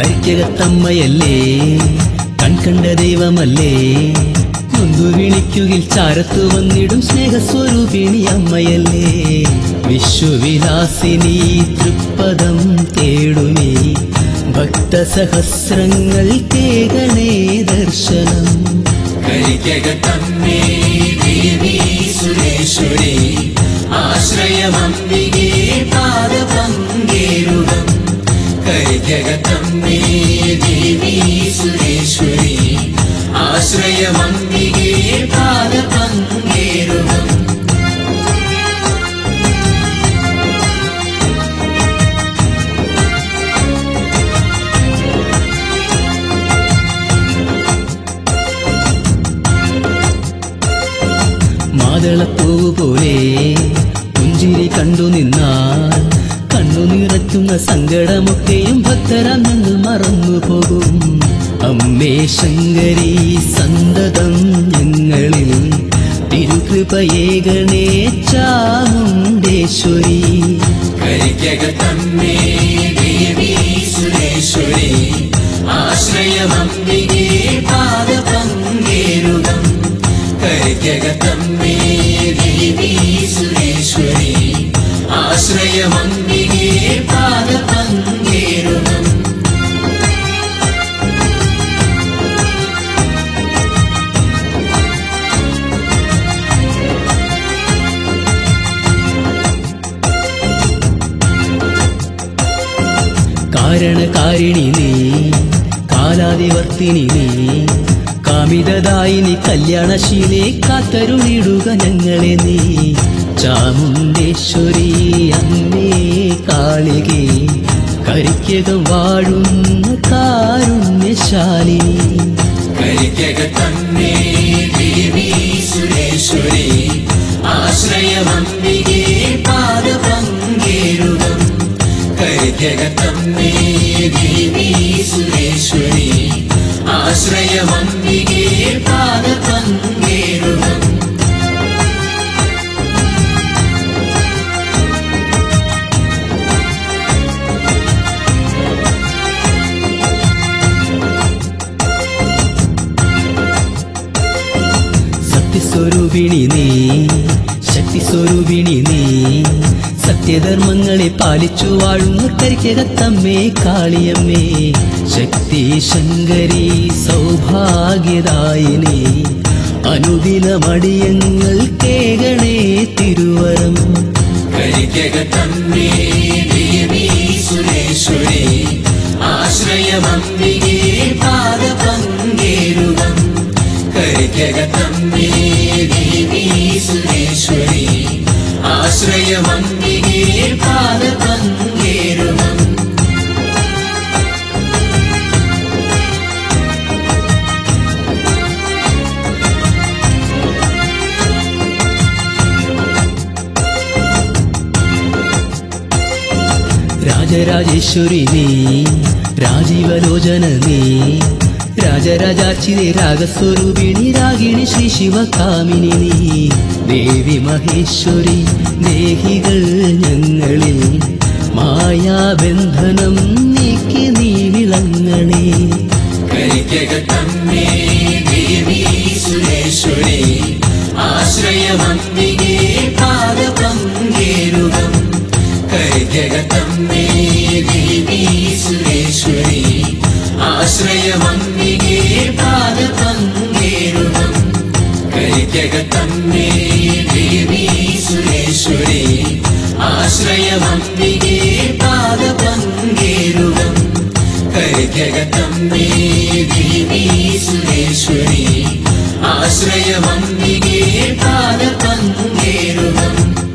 കരിക്കകത്തമ്മയല്ലേ കൺകണ്ട ദൈവമല്ലേ നൊന്തു വിളിക്കുകിൽ ചാരത്തു വന്നിടും സ്നേഹസ്വരൂപിണി അമ്മയല്ലേ വിശ്വവിലാസിനി തൃപ്പദം തേടുമേ ഭക്തസഹസ്രങ്ങൾ കേകണേ ദർശനം കരിക്കകത്തമ്മേ ദേവി സുരേശ്വരി ആശ്രയമംബികേ പാദപങ്കേരുകം കരിക്കകത്തമ്മേ ദേവി സുരേശ്വരി ആശ്രയമംബികേ പാദപങ്കേരുകം മാതളപ്പൂവ് പോലെ പുഞ്ചിരി കണ്ടു നിന്നാൽ കണ്ണു നിറയ്ക്കുന്ന സങ്കടമൊക്കെയും ഭക്തരാം ഞങ്ങൾ മറന്നുപോകും അമ്മേ ശങ്കരി സന്തതം ഞങ്ങളിൽ തിരുകൃപയേകണേ ചാമുണ്ടേശ്വരി കരിക്കകത്തമ്മേ ദേവി സുരേശ്വരി ആശ്രയമംബികേ പാദപങ്കേരുകം കരിക്കകത്തമ്മേ ദേവി സുരേശ്വരി ആശ്രയമംബികേ പാദപങ്കേരുകം കാരണകാരിണി നീ കാലാതിവർത്തിനി നീ കാമിതദായിനി കല്യാണശീലേ കാത്തരുളിടുക ഞങ്ങളെ നീ ചാമുണ്ടേശ്വരി അമ്മേ കാളികേ കരിക്കകം വാഴുന്ന കാരുണ്യശാലിനി കരിക്കകത്തമ്മേ ദേവി സുരേശ്വരി ആശ്രയമംബികേ പാദപങ്കേരുകം കരിക്കകത്തമ്മേ ദേവി സുരേശ്വരി ആശ്രയമംബികേ പാദപങ്കേരുകം സത്യസ്വരൂപിണി നീ ശക്തിസ്വരൂപിണി നീ സത്യധർമ്മങ്ങളെ പാലിച്ചു വാഴുന്ന കരിക്കകത്തമ്മേ കാളിയമ്മേ ശക്തി ശങ്കരി സൗഭാഗ്യദായിനി അനുദിനമടിയങ്ങൾ കേകണേ തിരുവരം കരിക്കകത്തമ്മേ ദേവി സുരേശ്വരി ആശ്രയമംബികേ പാദപങ്കേരുകം കരിക്കകത്തമ്മേ ദേവി സുരേശ്വരി ആശ്രയമംബികേ പാദപങ്കേരുകം രാജരാജേശ്വരി നീ രാജീവലോചന നീ രാജരാജാർച്ചിതേ രാഗസ്വരൂപിണി രാഗിണി ശ്രീ ശിവകാമിനി നീ ദേവി മഹേശ്വരി ദേഹികൾ ഞങ്ങളിൽ മായാബന്ധനം നീക്കി നീ വിളങ്ങണേ കരിക്കകത്തമ്മേ ദേവി സുരേശ്വരി ആശ്രയമംബികേ പാദപങ്കേരുകം കരിക്കകത്തമ്മേ ദേവി സുരേശ്വരി ആശ്രയമംബികേ പാദപങ്കേരുകം കരിക്കകത്തമ്മേ ദേവി സുരേശ്വരി ആശ്രയമംബികേ പാദപങ്കേരുകം കരിക്കകത്തമ്മേ ദേവി സുരേശ്വരി ആശ്രയമംബികേ പാദപങ്കേരുകം